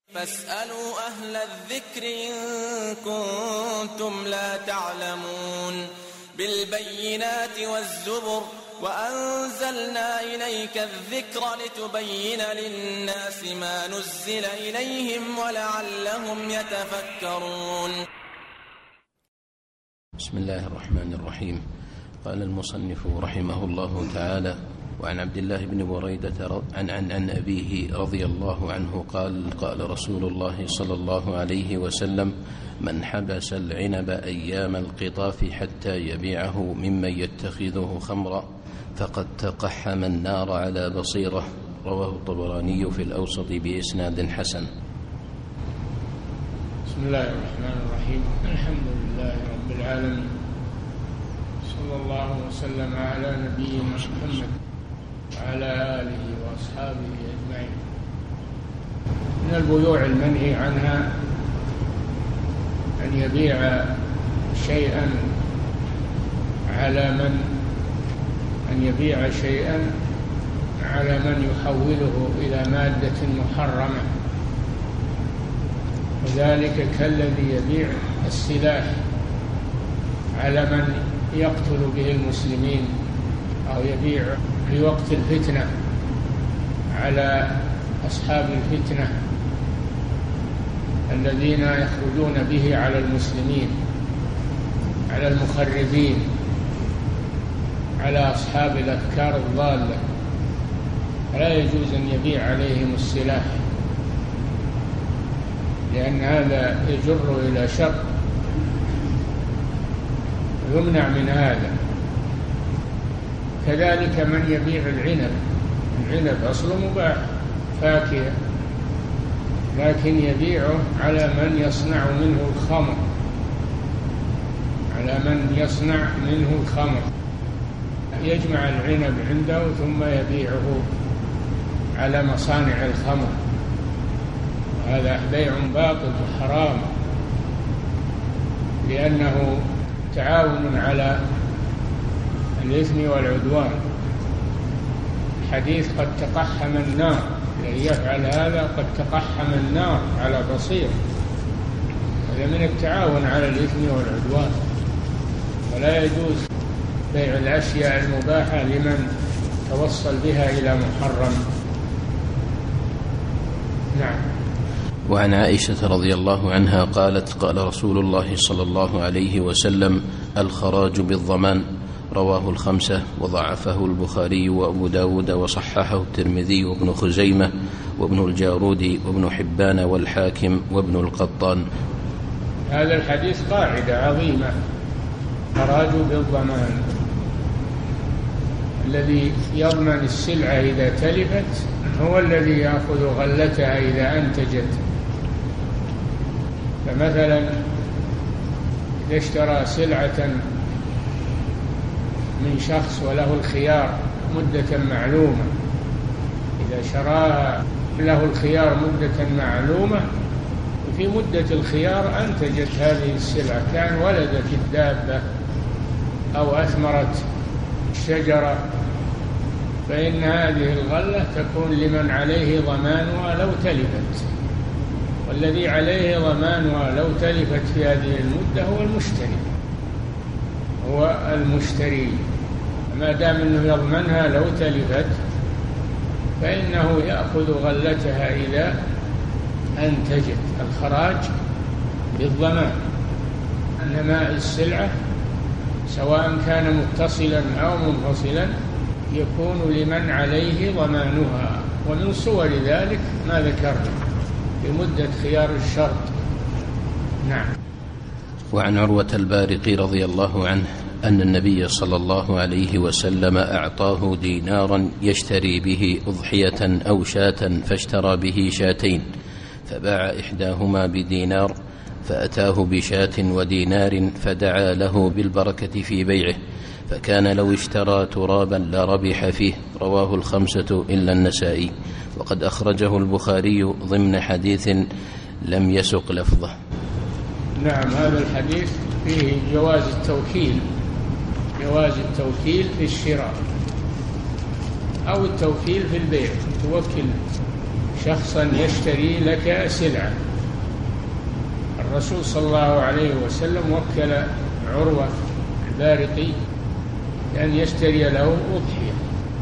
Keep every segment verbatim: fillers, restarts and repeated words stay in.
فاسألوا أهل الذكر إن كنتم لا تعلمون بالبينات والزبر وأنزلنا إليك الذكر لتبين للناس ما نزل إليهم ولعلهم يتفكرون. بسم الله الرحمن الرحيم. قال المصنف رحمه الله تعالى: وعن عبد الله بن بريدة عن, عن, عن أبيه رضي الله عنه قال: قال رسول الله صلى الله عليه وسلم: من حبس العنب أيام القطاف حتى يبيعه ممن يتخذه خمرا فقد تقحم النار على بصيرة. رواه الطبراني في الأوسط بإسناد حسن. بسم الله الرحمن الرحيم. الحمد لله رب العالمين، صلى الله وسلم على نبينا محمد وعلى آله وأصحابه أجمعين. من البيوع المنهي عنها أن يبيع شيئا على من أن يبيع شيئا على من يحوله إلى مادة محرمة، وذلك كالذي يبيع السلاح على من يقتل به المسلمين، أو يبيع في وقت الفتنة على أصحاب الفتنة الذين يخرجون به على المسلمين، على المخربين، على أصحاب الأفكار الضالة. فلا يجوز أن يبيع عليهم السلاح، لأن هذا يجر إلى شر، يمنع من هذا. كذلك من يبيع العنب، العنب أصله مباح فاكهة، لكن يبيعه على من يصنع منه الخمر، على من يصنع منه الخمر، يجمع العنب عنده ثم يبيعه على مصانع الخمر. هذا بيع باطل حرام، لأنه تعاون على الإثم والعدوان. الحديث قد تقحم النار، الذي يفعل هذا قد تقحم النار على بصير. هذا من التعاون على الإثم والعدوان، ولا يجوز بيع الأشياء المباحة لمن توصل بها إلى محرم. نعم. وعن عائشة رضي الله عنها قالت: قال رسول الله صلى الله عليه وسلم: الخراج بالضمان. رواه الخمسة وضعفه البخاري وأبو داود وصححه الترمذي وابن خزيمة وابن الجارودي وابن حبان والحاكم وابن القطان. هذا الحديث قاعدة عظيمة: خراج بالضمان. الذي يضمن السلعة إذا تلفت هو الذي يأخذ غلتها إذا أنتجت. فمثلا إذا اشترى سلعة من شخص وله الخيار مدة معلومة، إذا شراها له الخيار مدة معلومة، وفي مدة الخيار أنتجت هذه السلعة، كان ولدت الدابة أو أثمرت الشجرة، فإن هذه الغلة تكون لمن عليه ضمانها لو تلفت، والذي عليه ضمانها لو تلفت في هذه المدة هو المشتري، هو المشتري. ما دام أنه يضمنها لو تلفت فإنه يأخذ غلتها إذا أنتجت. الخراج بالضمان. نماء السلعة سواء كان متصلا أو منفصلا يكون لمن عليه ضمانها، ومن صور ذلك ما ذكرنا بمدة خيار الشرط. نعم. وعن عروة البارقي رضي الله عنه أن النبي صلى الله عليه وسلم أعطاه دينارا يشتري به أضحية أو شاة، فاشترى به شاتين، فباع إحداهما بدينار، فأتاه بشاة ودينار، فدعا له بالبركة في بيعه، فكان لو اشترى ترابا لربح فيه. رواه الخمسة إلا النسائي، وقد أخرجه البخاري ضمن حديث لم يسق لفظه. نعم. هذا الحديث فيه جواز التوكيل، جواز التوكيل في الشراء أو التوكيل في البيع. توكل شخصا يشتري لك سلعة. الرسول صلى الله عليه وسلم وكل عروة البارقي أن يشتري له أضحية،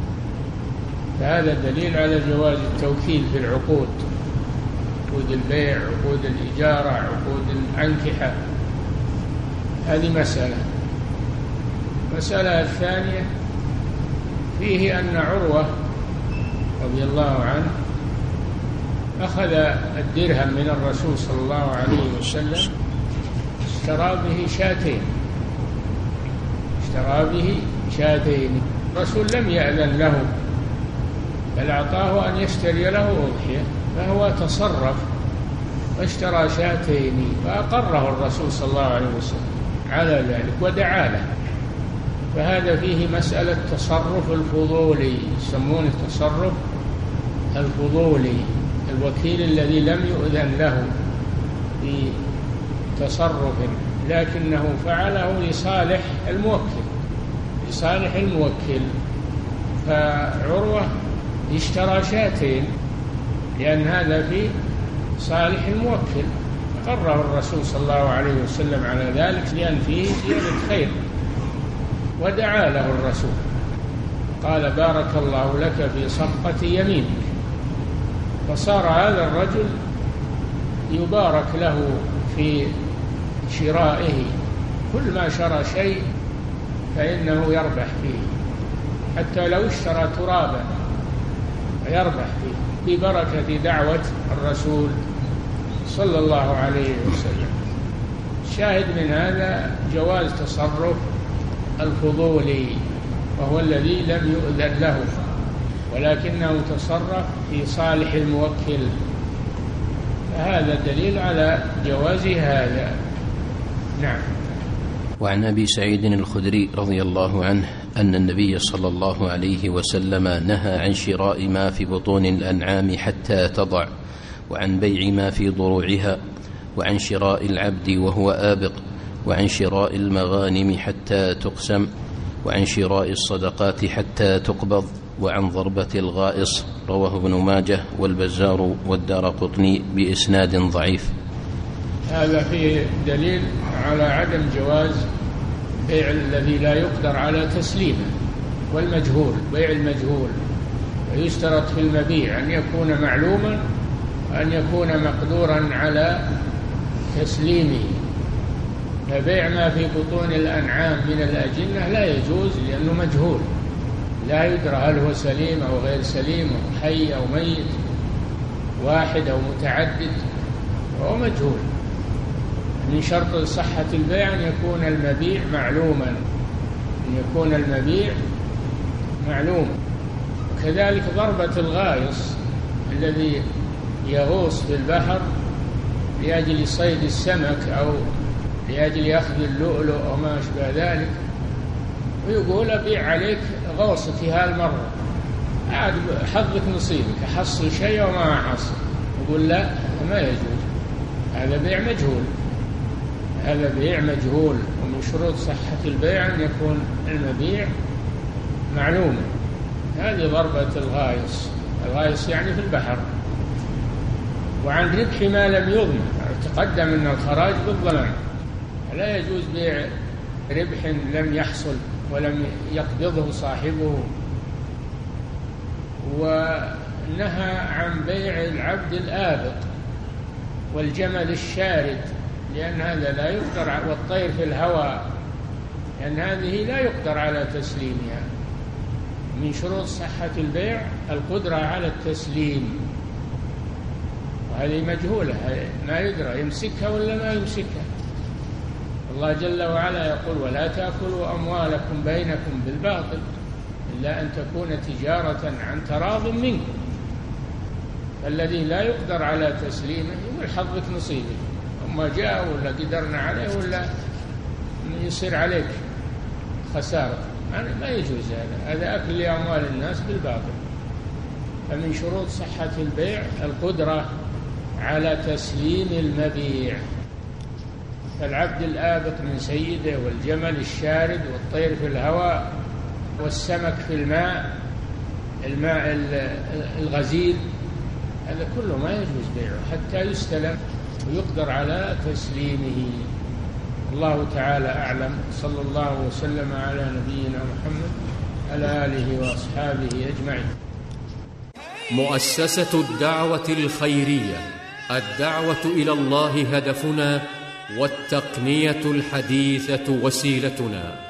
فهذا دليل على جواز التوكيل في العقود، عقود البيع، عقود الإجارة، عقود الأنكحة. هذه مسألة. المسألة الثانية فيه أن عروة رضي الله عنه أخذ الدرهم من الرسول صلى الله عليه وسلم، اشترى به شاتين اشترى به شاتين الرسول لم يأذن له، بل أعطاه أن يشتري له أضحية، فهو تصرف واشترى شاتين، فأقره الرسول صلى الله عليه وسلم على ذلك ودعا له. فهذا فيه مسألة تصرف الفضولي، يسمونه التصرف الفضولي، الوكيل الذي لم يؤذن له بتصرف لكنه فعله لصالح الموكل لصالح الموكل. فعروة اشترى شاتين لأن هذا في صالح الموكل، قرر الرسول صلى الله عليه وسلم على ذلك لأن فيه زيادة خير، ودعا له الرسول قال بارك الله لك في صفقة يمينك. فصار هذا الرجل يبارك له في شرائه، كل ما شرى شيء فإنه يربح فيه، حتى لو اشترى ترابا يربح فيه ببركة دعوة الرسول صلى الله عليه وسلم. الشاهد من هذا جواز تصرف الفضولي، وهو الذي لم يؤذن له ولكنه تصرف في صالح الموكل، فهذا دليل على جواز هذا. نعم. وعن أبي سعيد الخدري رضي الله عنه أن النبي صلى الله عليه وسلم نهى عن شراء ما في بطون الأنعام حتى تضع، وعن بيع ما في ضروعها، وعن شراء العبد وهو آبق، وعن شراء المغانم حتى تقسم، وعن شراء الصدقات حتى تقبض، وعن ضربة الغائص. رواه ابن ماجه والبزار والدارقطني بإسناد ضعيف. هذا فيه دليل على عدم جواز بيع الذي لا يقدر على تسليمه، والمجهول، بيع المجهول. ويشترط في المبيع أن يكون معلوما وأن يكون مقدورا على تسليمه. فبيع ما في بطون الأنعام من الأجنة لا يجوز لأنه مجهول، لا يدرى هل هو سليم أو غير سليم، أو حي أو ميت، واحد أو متعدد، وهو مجهول. من شرط صحة البيع أن يكون المبيع معلوما أن يكون المبيع معلوما. وكذلك ضربة الغائص الذي يغوص في البحر لأجل صيد السمك أو لأجل أخذ اللؤلؤ أو ما أشبه ذلك، ويقول أبيع عليك غوصتي هالمرة، عاد حظك نصيبك، أحصل شيء وما أحصل. يقول لا، ما يجوز، هذا بيع مجهول، هذا بيع مجهول. ومن شروط صحة البيع أن يكون المبيع معلوما. هذه ضربة الغائص، الغائص يعني في البحر. وعن ربح ما لم يضمن، تقدم أن الخراج بالضمان، لا يجوز بيع ربح لم يحصل ولم يقبضه صاحبه. ونهى عن بيع العبد الآبق والجمل الشارد، لأن هذا لا يقدر، والطير في الهواء، لأن هذه لا يقدر على تسليمها. من شروط صحة البيع القدرة على التسليم، وهذه مجهولة، ما يدرى يمسكها ولا ما يمسكها. الله جل وعلا يقول ولا تأكلوا أموالكم بينكم بالباطل إلا أن تكون تجارة عن تراض منكم. فالذي لا يقدر على تسليمه يقول حظك نصيبك، أما جاء ولا قدرنا عليه ولا يصير عليك خسارة، يعني ما يجوز هذا، هذا أكل لأموال الناس بالباطل. فمن شروط صحة البيع القدرة على تسليم المبيع. فالعبد الآبق من سيده، والجمل الشارد، والطير في الهواء، والسمك في الماء، الماء الغزير، هذا كله ما يجوز بيعه حتى يستلم ويقدر على تسليمه. الله تعالى أعلم. صلى الله وسلم على نبينا محمد على آله وأصحابه أجمعين. مؤسسة الدعوة الخيرية، الدعوة إلى الله هدفنا، والتقنية الحديثة وسيلتنا.